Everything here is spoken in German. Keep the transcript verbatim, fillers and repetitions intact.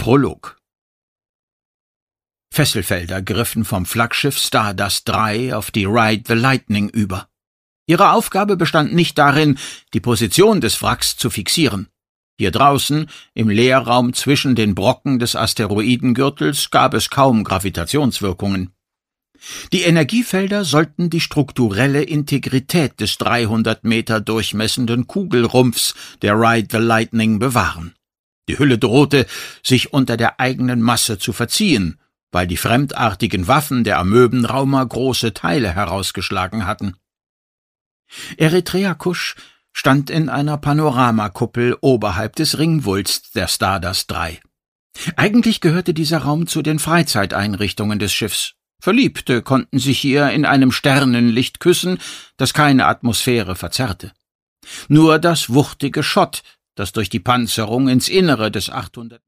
Prolog. Fesselfelder griffen vom Flaggschiff Stardust drei auf die Ride the Lightning über. Ihre Aufgabe bestand nicht darin, die Position des Wracks zu fixieren. Hier draußen, im Leerraum zwischen den Brocken des Asteroidengürtels, gab es kaum Gravitationswirkungen. Die Energiefelder sollten die strukturelle Integrität des dreihundert Meter durchmessenden Kugelrumpfs der Ride the Lightning bewahren. Die Hülle drohte, sich unter der eigenen Masse zu verziehen, weil die fremdartigen Waffen der Amöbenraumer große Teile herausgeschlagen hatten. Eretreakusch stand in einer Panoramakuppel oberhalb des Ringwulsts der Stardust drei. Eigentlich gehörte dieser Raum zu den Freizeiteinrichtungen des Schiffs. Verliebte konnten sich hier in einem Sternenlicht küssen, das keine Atmosphäre verzerrte. Nur das wuchtige Schott, das durch die Panzerung ins Innere des achthundert